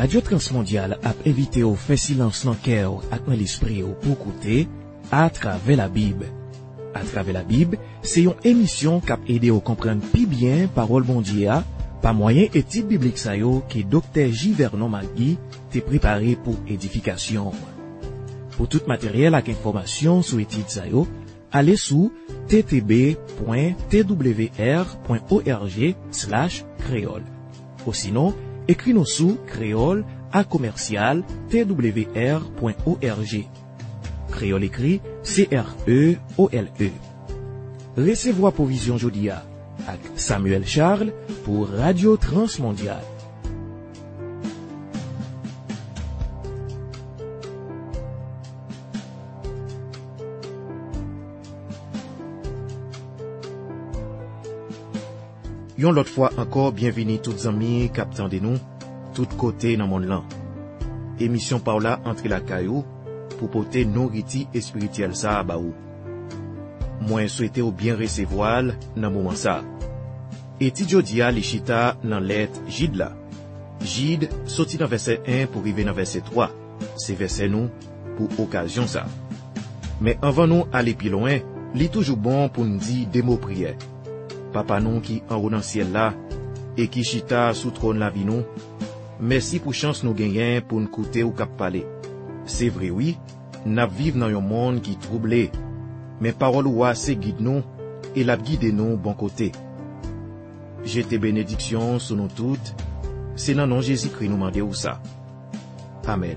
Radio Transmondial a invité au fait silence dans cœur et dans l'esprit pour écouter à travers la Bible. À travers la Bible, c'est une émission qui a aidé à comprendre plus bien parole bon Dieu par moyen étude biblique ça yo que docteur J. Vernon Magui t'est préparé pour édification. Pour tout matériel et information sur étude ça yo, allez sur ttb.twr.org/créole. Ou sinon, écris-nous sous créole@twr.org. Créole écrit C-R-E-O-L-E. Recevoir provision jodia avec Samuel Charles pour Radio Transmondial. Yon l'autre fois encore, bienvenue toutes amis captant de nous, toutes côtés dans mon land. Émission par là entre la caillou pour porter nourriture et spirituelle ça à baou. Moi souhaité ou bien recevoir dans moment ça. Et ti jodia li chita dans lettre Jid là. Jid sorti dans verset 1 pour arriver dans verset 3. C'est verset nous pour occasion ça. Mais avant nous aller plus loin, li toujours bon pour nous dire des mots prières. Papa nous qui en haut dans ciel là et qui chita sous trône la vie nous. Merci pour chance nous gagner pour nous écouter ou cap parler. C'est vrai oui, n'a vivre dans un monde qui troublé. Mais parole ou c'est guide nous et la guide nous bon côté. Jete bénédiction sur nous toutes. C'est dans nom Jésus-Christ nous demander ou ça. Amen.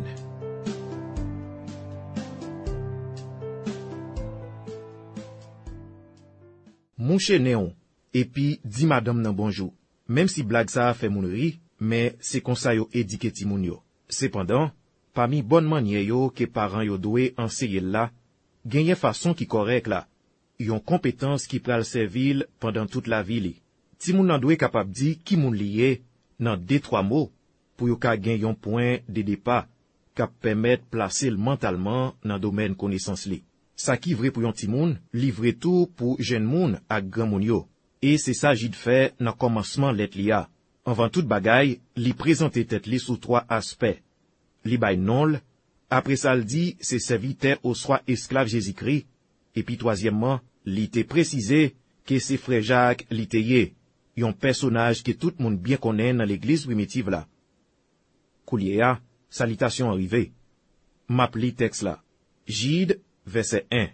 Mon cher Néon, et puis dis madame nan bonjour. Même si blague ça fait moun ri, mais c'est comme ça yo éduqué ti moun yo. Cependant, parmi bonne manière yo que parents yo doué enseigner là, genye façon qui correct là. Yon compétence qui pral servir pendant toute la vie li. Ti moun nan doué capable di ki moun lié nan 2-3 mots pour yo ka gen yon point de départ k'ap permettre placer mentalement dans domaine connaissance li. Ça qui vrai pour yon ti moun, li vrai tout pour jeune moun ak grand moun yo. Et c'est ça j'y fait dans commencement lettre li a. Avant toute bagaille, li présenter tête li sous 3 aspects. Li bay non, après ça le dit, c'est serviteur au soit esclave Jésus-Christ. Et puis troisièmement, li te précisé que c'est frère Jacques li te yé, yon personnage que tout le monde bien connaît dans l'église primitive là. Koulier, salutation arrivée. M'appli texte là. Jide, verset 1.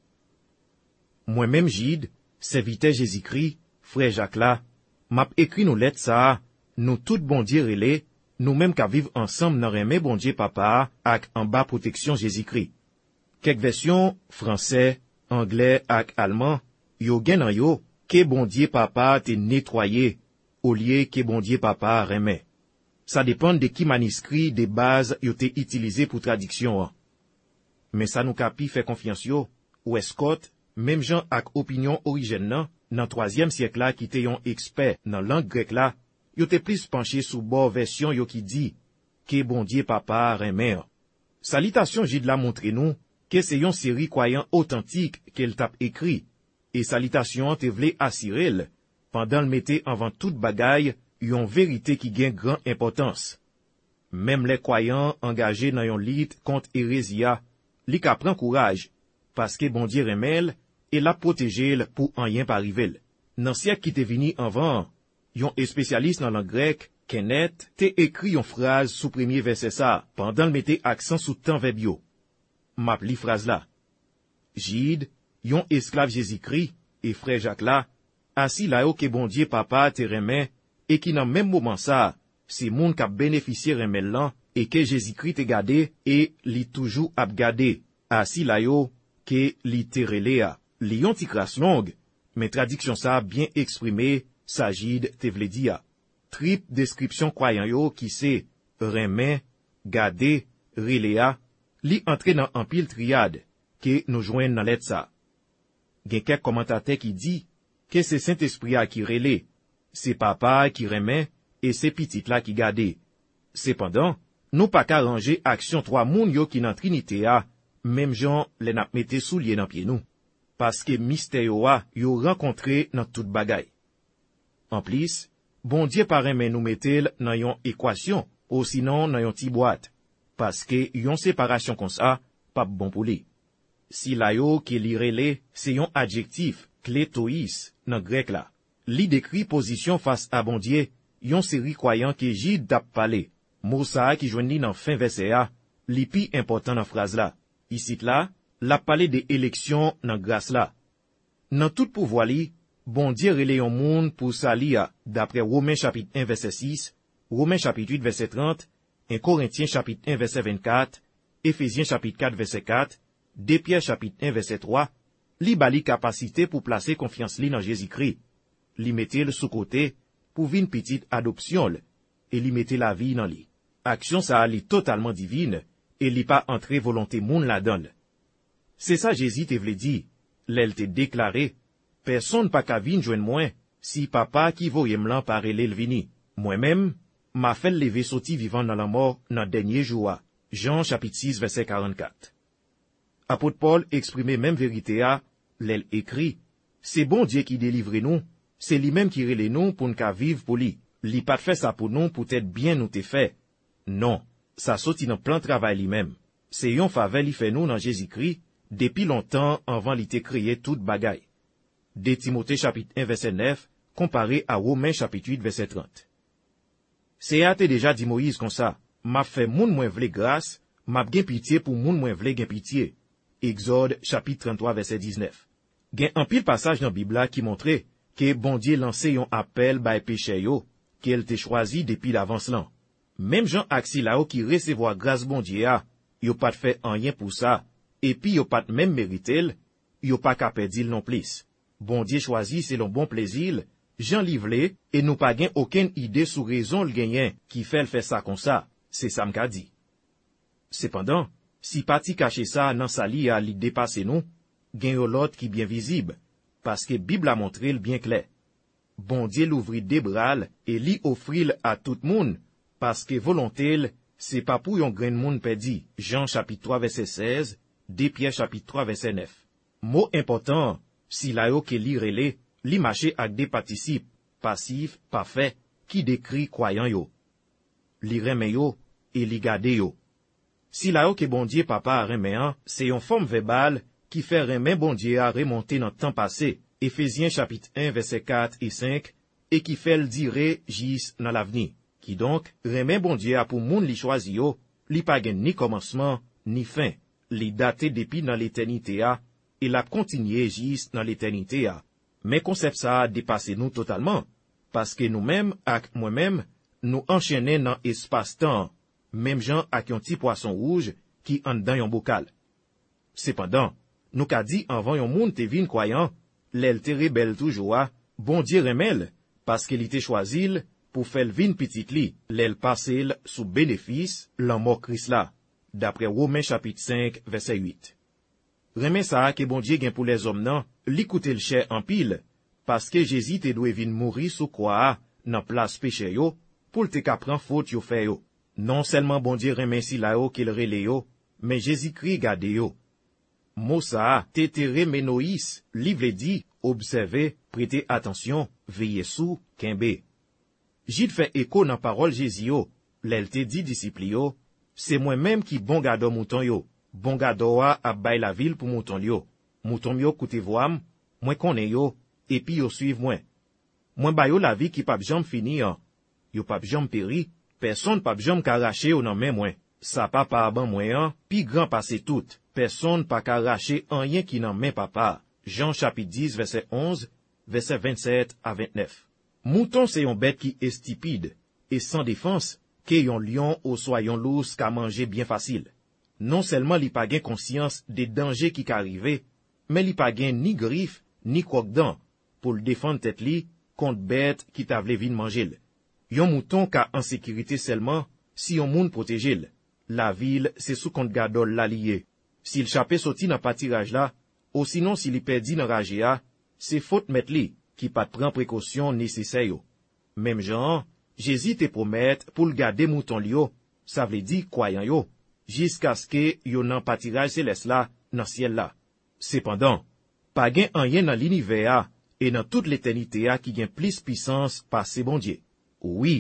Moi-même Jide, serviteur Jésus-Christ, frère Jacques là, m'a écrit nos lettres ça, nous tout bon Dieu relais, nous-mêmes qu'à vivre ensemble dans remè bon Dieu papa, ak en bas protection Jésus-Christ. Quelques versions français, anglais ak allemand, yo gen nan yo, que bon Dieu papa te nettoyé, au lieu que bon Dieu papa remè. Ça dépend de qui manuscrit de base yo te utilisé pour traduction. Mais ça nous capi fait confiance yo, ou Scott, même gens ak opinion origine nan, dans 3e siècle là qui te yon expert dans langue grecque là, yo te plus penché sous bord version yo qui dit que bon Dieu papa remè. Salutation Jide la montre nous que c'est yon série croyant authentique qu'elle t'a écrit et salutation te vle assurer pendant le mette avant toute bagaille yon vérité qui gagne grand importance. Même les croyants engagés dans yon lit contre hérésia, li ka prend courage parce que bon Dieu remè et la protéger pour rien pas arriver. Dans siècle qui te vini avant, yon spécialiste dans langue grecque, Kenneth, te écrit yon phrase sous premier verset ça, pendant le mette accent sous temps verbio. Map li phrase là. Jide, yon esclave Jésus-Christ, et frère Jacques là, assis là-haut que bon Dieu papa te remè, et qui dans même moment ça, c'est moun k'ap bénéficié remè lan, et que Jésus-Christ te gade, et li toujours ap gade, assis là-haut que li te relea. Li yon ti kras longue, mais traduction ça bien exprimé, Sajid te vle dia. Trip description croyant yo qui c'est remè, gade, relea, li entre dans un pile triade que nous joignent dans lettre ça. Gen quelques commentateurs qui dit que c'est Saint-Esprit qui relè, c'est papa qui remè et c'est petit là qui gade. Cependant, nous pas qu'à ranger action 3 moun yo qui dans Trinité a, même gens les n'a mette soulier dans pied nous. Parce que mystère yo rencontré dans toute bagaille. En plus, bon Dieu paraît nous mettel dans yon équation ou sinon nan yon ti boîte, paske yon séparation kon sa, pas bon pour li. Si la yo ki li rele, c'est yon adjectif, kletois, nan grec la. Li décrit position face à bon Dieu, yon série croyant ki jid tap pale. Mot sa ki jwenn li nan fin verset a, li pi important nan phrase la. Ici là, la pale de élection nan grâce la. Nan tout pouvoir li, bon Dieu rele yon moun pour sa li a, d'après Romains chapitre 1 verset 6, Romains chapitre 8 verset 30, 1 Corinthiens chapitre 1 verset 24, Éphésiens chapitre 4 verset 4, 2 Pierre chapitre 1 verset 3, li bali capacité pour placer confiance li dans Jésus-Christ. Li mette le sous côté pour vin petite adoption et li mette la vie dans li. Action ça li totalement divine et li pas entré volonté moun la donne. C'est ça Jésus te vle dit, l'elle te déclaré, personne pas ka vin joindre moi si papa qui voye m'lan parele vini. Moi-même, m'a fait lever sorti vivant dans la mort dans dernier jour. Jean chapitre 6 verset 44. Apôtre Paul exprimait même vérité à, l'elle écrit, c'est bon Dieu qui délivre nous, c'est lui-même qui relève nous pour nous vivre pour lui. Li pas fait ça pour nous être bien nous te fait. Non, ça sorti dans plan travail lui-même. C'est yon faveur li fait nous dans Jésus-Christ, depuis longtemps avant li te créé toute bagaille. De Timothée chapitre 1 verset 9, comparé à Romains chapitre 8 verset 30. C'est a te déjà dit Moïse comme ça, m'a fait moun mwen vle grâce, m'a gen pitié pour moun mwen vle gen pitié. Exode chapitre 33 verset 19. Gen un pile passage dans Bible qui montre que bon Dieu lancé yon appel bay péché yo, qu'elle te choisi depuis l'avance lan. Même Jean aksi la qui recevoir grâce bon Dieu a, yo pas fait rien pour ça, et puis yo pas même méritel, yo pas ka perdil non plus. Bon Dieu choisi selon bon plaisir, Jean livre, et nous pas gen aucune idée sous raison le genyen qui fait le faire ça comme ça, c'est ça m'ka dit. Cependant, si parti caché ça nan sali a li dépassé nous, gen yo l'autre qui bien visible, parce que Bible a montré le bien clair. Bon Dieu l'ouvrit des bras et li offrit à tout monde, parce que volonté, c'est pas pour yon grain monde perdu. Jean chapitre 3 verset 16, 2 Pierre chapitre 3 verset 9. Mot important, si la yo ke li rele, li marché ak des participes, passif, parfait, qui décrit croyant yo. Li remen yo, et li gade yo. Si la yo ke bon Dieu papa a remen an, c'est yon forme verbale qui fait remen bon Dieu a remonter dans temps passé, Éphésiens chapitre 1 verset 4 et 5, et qui fait le dire jis dans l'avenir. Qui donc, remen bon Dieu a pour moun li choisi yo, li pa gen ni commencement, ni fin, li daté depuis dans l'éternité a, et la continué jis dans l'éternité a. Mais concept ça a dépassé nous totalement, parce que nous-mêmes, ak moi-même, nous enchaînons dans espace-temps, même gens ak yon ti poisson rouge qui en dans yon bocal. Cependant, nous ka dit avant yon moun te vin croyant, l'el te rebelle toujours, bon Dieu remel, parce qu'il était choisi pour faire vin petit li, l'el passé sous bénéfice, l'en mort Christ là, d'après Romains chapitre 5, verset 8. Remen ça que bon Dieu gen pour les hommes nan, li koute le cher en pile, parce que Jésus te doit vin mourir sous croix, nan place péché yo, pour te ka pran faute yo fait yo. Non seulement bon Dieu remen si la yo qu'il rele yo, mais Jésus-Christ gade yo. Mosa, te remenoïs, li vle dit, observez, prêtez attention, veillez sous, kembe. Jid fait écho dans parole Jésus yo, l'el te dit disciple yo, c'est moi-même qui bon gado mouton yo. Bon gado a bay la ville pour mouton yo. Mouton yo koute voam, moi konnen yo, et puis yo suiv moi. Moi bay yo la vie qui pa bjam fini an. Yo pa bjam péri, personne pa bjam karache ou nan men moi. Sa papa ban moi an, pi grand passé tout. Personne pa karache rien qui nan men papa. Jean chapitre 10 verset 11, verset 27 à 29. Mouton c'est yon bête qui est stupide, et sans défense, que yon lion ou soit yon lousse ka manger bien facile. Non seulement li pa gen conscience des dangers qui qu'arrive, mais li pa gen ni griffe, ni croque-dents, pour le défendre tête li, contre bête qui t'avle vin manger. Yon mouton ka en sécurité seulement, si yon moun protège. La ville, c'est sous compte gadol la lié. Si le chapé sorti dans pâtirage là, ou sinon si li perdi dans ragea, c'est faute met li, qui pas prend précaution nécessaire yo. Même genre, Jésus te promet pour le garder mouton li yo, ça vle di croyant yo, jusqu'à ce que yo nan pâtirage céleste là, dans ciel là. Cependant, pas gen rien dans l'univers et dans toute l'éternité qui gen plus puissance par ces bon Dieu. Oui,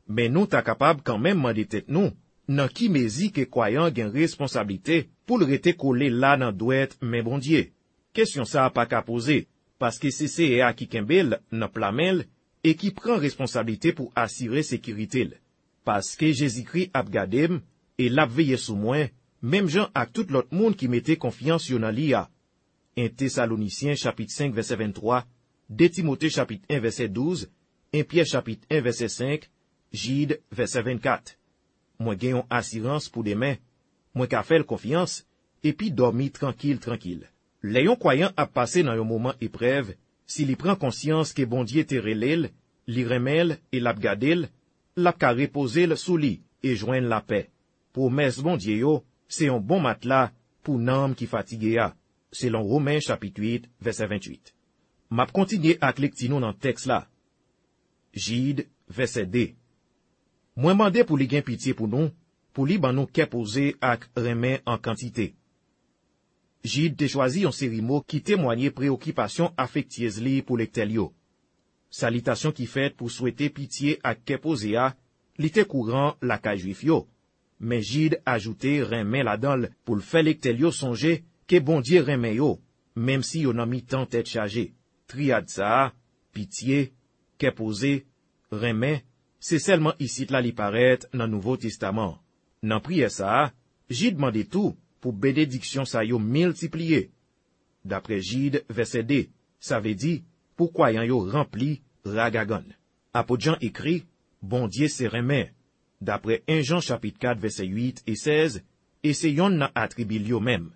Mais nous ta capable quand même demander tête nous, nan qui mezi que croyant gen responsabilité pour le rete collé là nan douette mais bon Dieu. Question ça a pas qu'à poser, parce que c'est CCA qui kembel nan plamel et qui prend responsabilité pour assurer sécurité. Parce que Jésus-Christ a gardé et l'a veillé sous moi, même gens à tout l'autre monde qui mettait confiance sur nan li a. 1 Thessaloniciens chapitre 5 verset 23, 2 Timothée chapitre 1 verset 12, 1 Pierre chapitre 1 verset 5, Gide verset 24. Moi gagne assurance pour demain, moi qu'a fait confiance et puis dormi tranquille. Léon croyant a passé dans un moment épreuve, s'il y prend conscience que bon Dieu te relève, li remel et l'a gardel, l'a ka reposer sous lit et joindre la paix. Promesse bon Dieu yo, c'est un bon matelas pour n'âme qui fatigue a. Selon Romains chapitre 8 verset 28. M'a continué avec lectino dans texte là. Gide verset 2. Moi mandé pour li gen pitié pour nous, pour li ban nous qu'est posé ak remen en quantité. Gide te choisi un série mot qui témoignait préoccupation affectueuse li pour lectel yo. Salutation qui fait pour souhaiter pitié ak qu'est posé a, li te courant la ka juif yo. Mais Gide ajouté remen la dans pour le faire lectel yo songer que bon Dieu remen yo, même si yo nan mi tant tête chargée. Triade ça, pitié, qu'est posé, remen, c'est seulement ici là li paraît dans Nouveau Testament. Nan prière ça, Gide demandé tout pour bénédiction ça yo multiplié. D'après Gide verset 2, ça veut dire pour croyant yo rempli ragagon. Apôtre Jean écrit, bon Dieu c'est remen. D'après 1 Jean chapitre 4 verset 8 et 16, et c'est yon nan attribue yo même.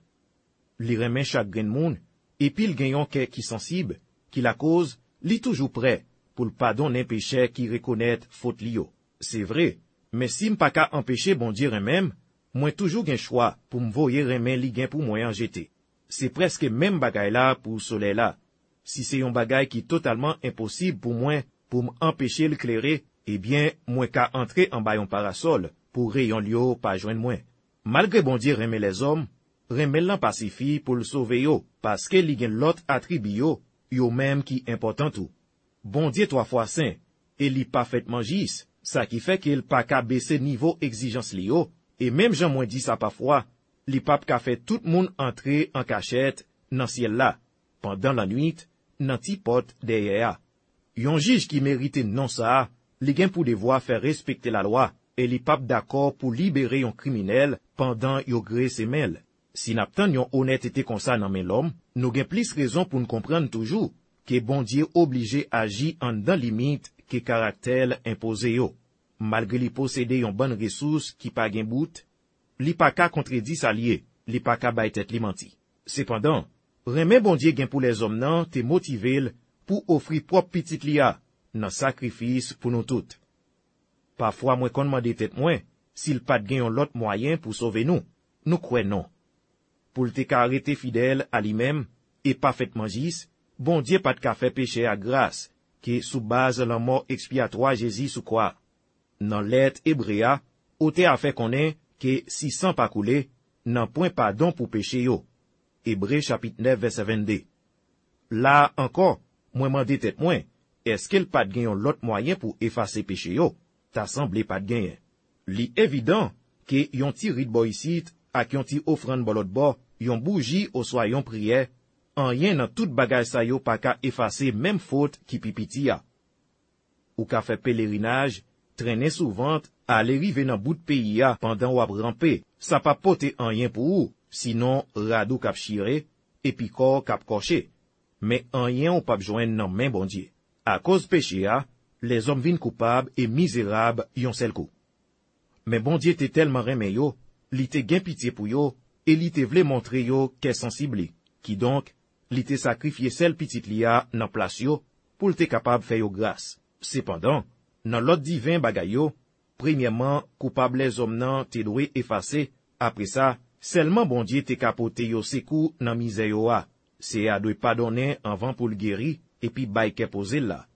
Li remen chaque grain moun, et puis le gagnant qui sensible, qui la cause, li toujours prêt pour le pardonner péché qui reconnaît faute li yo. C'est vrai, mais si m'pa ka empêcher bon Dieu même, moi toujours gen choix pour m'voyer remen li gen pour moi en jeter. C'est presque même bagay là pour soleil là. Si c'est un bagay qui totalement impossible pour moi pour m'empêcher le clairer, eh bien, moi ka entrer en bayon parasol pour rayon lio pas joindre moi. Malgré bon Dieu remen les hommes, remen l'en pacifie pour le sauver yo, parce que li gen l'autre attribut yo même qui important tout. Bon Dieu 3 fois saint, et li parfaitement jis, ça qui fait qu'il pas qu'à baisser niveau exigence li yo, et même Jean moins dit ça parfois, li pape qu'a fait tout le monde entrer en cachette dans ciel là, pendant la nuit, nan ti porte derrière. Yon juge qui méritait non ça, li gen pour devoir faire respecter la loi, et li pape d'accord pour libérer yon criminel pendant yo gré semel. Si n'aptan yon honnêteté comme ça nan men l'homme, nous gen plus raison pour nous comprendre toujours que bon Dieu obligé agir en dans limite que caractère imposé yo. Malgré li posséder yon bonne ressource qui pa gen bout, li pa ka contredit sa lié, li pa ka bay tête li menti. Cependant, remen bon Dieu gen pour les hommes nan te motivel pour offrir propre petit liya nan sacrifice pour nous toutes. Parfois moi kon mande tête moi, s'il pas gen yon l'autre moyen pour sauver nous croyons non. Pour le te ka arrêter fidèle à lui-même et parfaitement jis, bon Dieu pas de ka fait péché à grâce, qui sous base la mort expiatoire Jésus sous quoi. Dans l'être Hébréa, ote a fait connaître que si sang pas coulé, n'en point pardon pour péché yo. Hébreux chapitre 9 verset 22. Là encore, moi mande tête moi, est-ce qu'il pas de gagne l'autre moyen pour effacer péché yo? Ta semblé pas de gagne. Li évident que yon ti rit boycite ak yon ti offrande bolot bo, yon bougie au soyon prière, en rien dans tout bagay sa yo pa ka effacer même faute qui pipiti ya. Ou ka fait pèlerinage, traîner souvent, aller rive dans bout de pays ya pendant ou ap ramper, ça pa pote en rien pour ou, sinon radou kap chire, et puis corps kap coché. Mais en rien ou pa joindre nan main bon Dieu. À cause péché ya, les hommes vin coupables et misérables yon sel coup. Mais bon Dieu te tellement remen yo, li te gen pitié pour yo, et li te vle montrer yo qu'est sensible, qui donc, li te sacrifié sel petit liya nan place yo, pour te capable faire yo grâce. Cependant, dans l'autre divin bagay yo, premièrement, coupable les hommes nan te doué effacer, après ça, seulement bon Dieu te capote yo sekou nan misère yo a, c'est à doit pardonner avant pour le guérir, et puis bay ke posé là.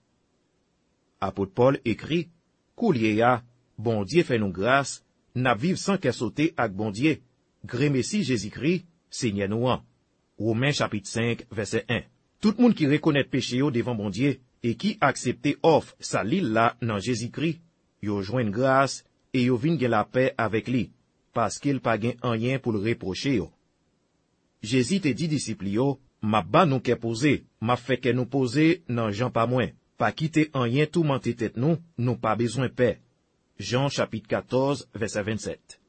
Apôtre Paul écrit, Koulier ya, bon Dieu fait nous grâce, n'a vive sans qu'elle sauter avec bon Dieu. Gré Messie Jésus-Christ, Seigneur nous an. Romains chapitre 5, verset 1. Tout le monde qui reconnaît péché devant bon Dieu et qui accepte offre sa l'île là dans Jésus-Christ, yo joignent grâce, et yo vinn gen la paix avec li, parce qu'il pa gen rien pour le reprocher yo. Jésus te dit disciples yo, m'a ba nou ke pose, m'a fait que nous poser nan Jean pas moins, pas quitter rien tout monter tête nous pas besoin paix. Jean chapitre 14, verset 27.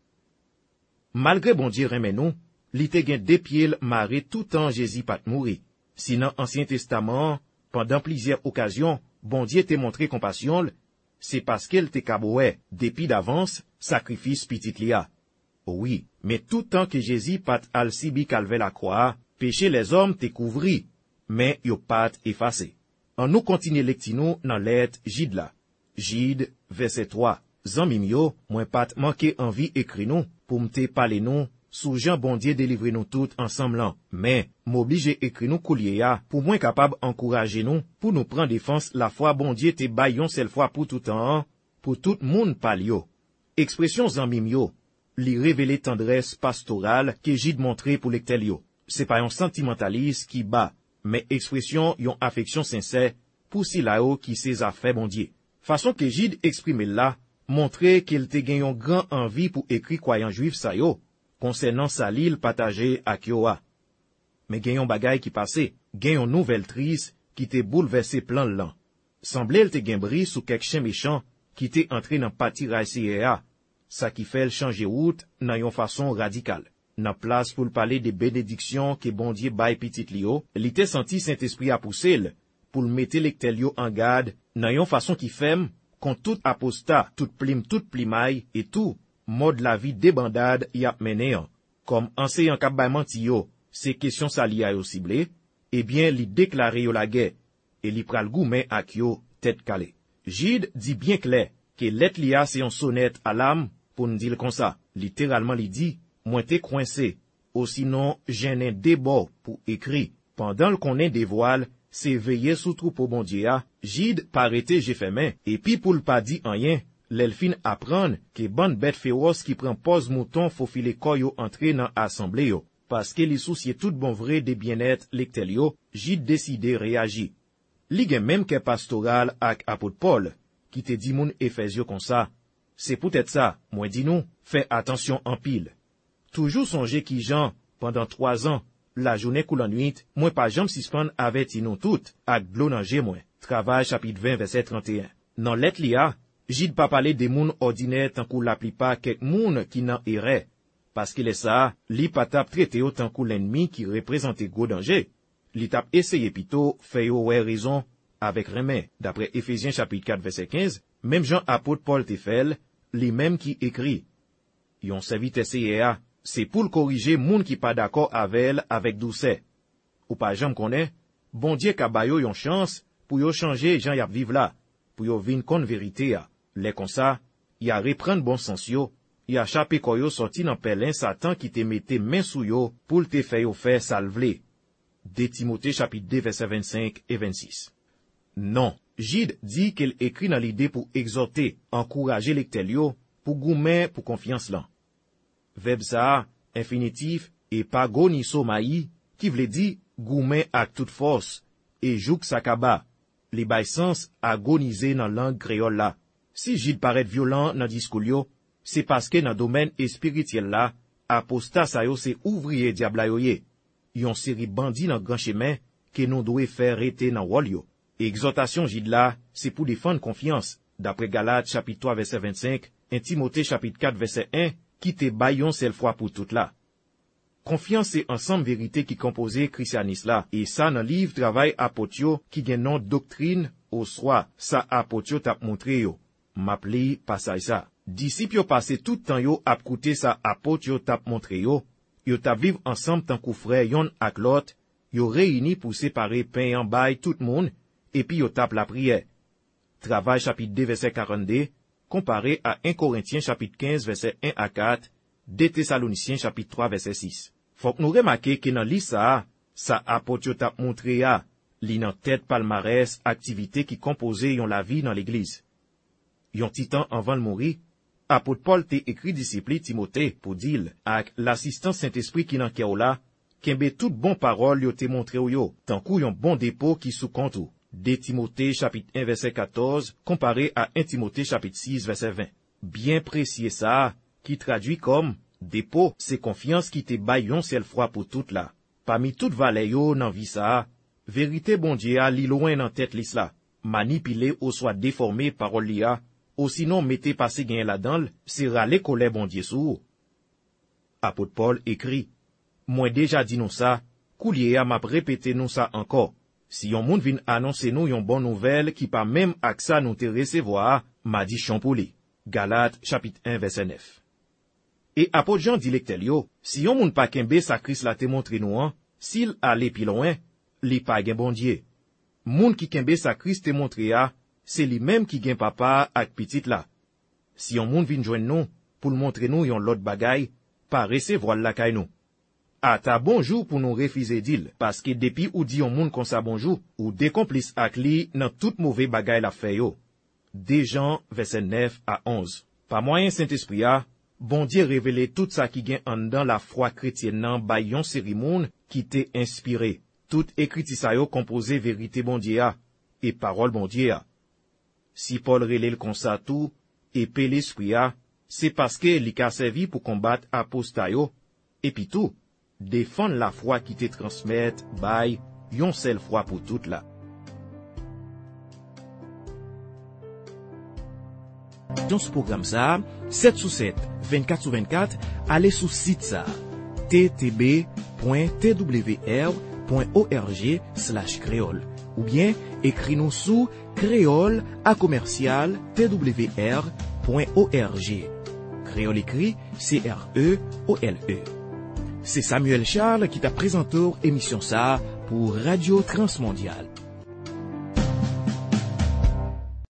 Malgré bon Dieu remen nous, li te gen des pieds maré tout temps Jésus pat mouri. Sinon Ancien Testament, pendant plusieurs occasions, bon Dieu te montré compassion, c'est parce qu'elle te kaboué, depuis d'avance, sacrifice petit lia. Oui, mais tout temps que Jésus pat al sibi calvé la croix, péché les hommes te couvri, mais yo pat effacé. En nous continue lectinou dans lettre Jid la. Jid, verset 3. Zanmim yo, mwen pat manqué envie écrit nous, pour m'te parler nous, sous Jean bon Dieu délivre nous toutes ensemble, mais m'oblige écrit nous coulier ya, pour moins capable encourager nous, pour nous prendre défense la foi bon Dieu te bayon seule fois pour tout temps, pour tout monde pal yo. Expression zanmim yo, li révéler tendresse pastorale que Jid montré pour lectel yo. C'est pas un sentimentaliste qui bat, mais expression yon affection sincère pour si la yo qui ses affaires bon Dieu. Façon que Jid exprime là, montrer qu'il te gen yon grand envie pour écrire croyant juif sa yo, concernant sa l'île partagée à Kiowa. Mais gen yon bagay qui passé, gen yon nouvelle triste qui te bouleversé plan l'an. Semblait te gen bris sous quelque chien méchant qui te entré dans parti raïsiéa, ça qui fait changer route dans yon façon radicale. Nan place pour parler des bénédictions que bon Dieu bail petit lio, li te senti Saint-Esprit a poussé pour le mettre lectel yo en garde nan yon façon qui femme contre tout apostat, tout plimaille et tout mode la vie débandade y a mené comme enseignant k'ap bay manti yo, c'est question sa li a yo ciblé, eh bien li déclaré yo la guerre et li pral goumen ak yo tête calée. Jid dit bien clair que let li a c'est un sonnette à l'âme pour nous dire comme ça. Littéralement li dit moi t'es coincé, ou sinon j'en ai des bords pour écrire. Pendant le qu'on est des voiles, c'est veiller sous troupeau bon Dieu. Jid parete j'ai fait main, et puis pour le pas dit rien, l'elfine apprendre que bonne bête féroce qui prend pose mouton faut filer koyo entrer dans assemblée yo. Parce que les soucier tout bon vrai des bien-être lectel yo, Jid décidé réagir. Li gen même que pastoral ak apôtre Paul, qui te dit moun Ephésio comme ça. C'est peut-être ça, moi dis nous, fais attention en pile. Toujours songer qui Jean, pendant 3 ans, la journée ou la nuit, moi pas jamais suspendre avec nous toutes, ak blo nanger moi. Travail chapitre 20 verset 31. Dans lettre lia, Jid pas parler des moun ordinaires tant qu'on l'appli pas quelques moun qui n'en errait. Parce qu'il est ça, li pas tap traité autant que l'ennemi qui représentait gros danger. Li tap essayé plutôt, fait yo ouais raison, avec remè. D'après Éphésiens chapitre 4 verset 15, même Jean apôtre Paul te fait, li même qui écrit. Yon servite essayé a, c'est pour le corriger moun qui pas d'accord avec douceur. Ou pas jamais connaît, bon Dieu ka bayo yon chance pour yo changer gens y a vivre là, pour yo vin kon vérité a. Les comme ça, y a reprendre bon sens yo, y a chapé koyo sorti dans pelin Satan qui te mette main sou yo pour te faire yo faire salvler. De Timothée chapitre 2 verset 25 et 26. Non, Jid dit qu'il écrit dans l'idée pour exhorter, encourager lectel yo, pour goumen pour confiance lan. Verbe ça, infinitif, et pas goniso maï, qui vle dit goumen ak toute force, et jouk sakaba, li bay sens agoniser dans langue créole là. Si Jid paraît violent dans discours yo, c'est parce que dans domaine spirituel là, apostat sa yo c'est ouvrier diabla yo ye. Yon série bandit dans grand chemin, que nous doit faire rete dans wol yo. Exhortation Jid là, c'est pour défendre confiance, d'après Galates chapitre 3 verset 25, et Timothée chapitre 4 verset 1, qui te bayon seule fois pour toute là. Confiance c'est ensemble vérité qui composait christianisme là, et ça dans livre travail apotio qui gen non doctrine au soir, ça apotio tap montré yo. M'appli passage ça. Disciples yo passé tout temps yo ap koute ça apotio tap montré yo tap vivre ensemble tant kou frère yon ak l'autre, yo réuni pour séparer pain en bail tout le monde, et puis yo tap la prière. Travail chapitre 2 verset 42, comparé à 1 Corinthiens chapitre 15 verset 1 à 4, 2 Thessaloniciens chapitre 3 verset 6. Faut que nous remarquer que dans li ça apotio tap montré ya, li nan tête palmarès activité qui composait yon la vie dans l'église. Yon titan avant de mourir, apôtre Paul te écrit disciple Timothée pour dire avec l'assistance Saint-Esprit qui nan kè ou la, kembe tout bon parole yo te montré ou yo, tant kou yon bon dépôt qui sous compte ou. 2 Timothée chapitre 1 verset 14 comparé à 1 Timothée chapitre 6 verset 20. Bien précis ça, qui traduit comme dépôt, c'est confiance qui te bay yon seul fois pour tout là. Parmi toute vallée yo nan vie ça, vérité bon Dieu a li loin dans tête lis là. Manipulé ou soit déformé parole li a, ou sinon mettez passé gain là-dedans, c'est râler colère bon Dieu sou. Apôtre Paul écrit, moi déjà dit nous ça, coulier a m'a répété nous ça encore. Si yon moun vin annoncer nous yon bonne nouvelle qui pas même ak ça nous te recevoir, m'a dit champouli. Galates chapitre 1 verset 9. Et apôtre Jean dit lectel yo, si yon moun pa kembe sa Christ la te montre nous an, s'il allait pi loin, li pa gen bon Dieu. Moun qui kembe sa Christ te montre a, c'est li même qui gen papa ak petit la. Si yon moun vin joindre nous pour montrer nous yon lot bagay, pa recevoir la kay nous. Ata bonjour pour nous refuser d'il, parce que depuis ou dit yon moun kon sa bonjour, ou décomplice ak li nan tout mauvais bagay la fè yo. 2 Jean verset 9 à 11. Par moyen Saint-Esprit a, bon Dieu révélé tout ça qui gen en dans la foi chrétienne nan bay yon série moun qui te inspiré. Tout écrit sa yo composé vérité bon Dieu a, et parole bon Dieu a. Si Paul relève comme ça tout, et paie l'esprit a, c'est parce que li ka servi pour combattre apostat yo, et puis tout, défendre la foi qui te transmette bay yon seule fois pour toute là. Dans ce programme ça, 7 sur 7, 24 sur 24, allez sur site ça, ttb.twr.org/créole, ou bien écris-nous sous créole@twr.org. Créole écrit CREOLE. C'est Samuel Charles qui t'a présenté émission ça pour Radio Transmondiale.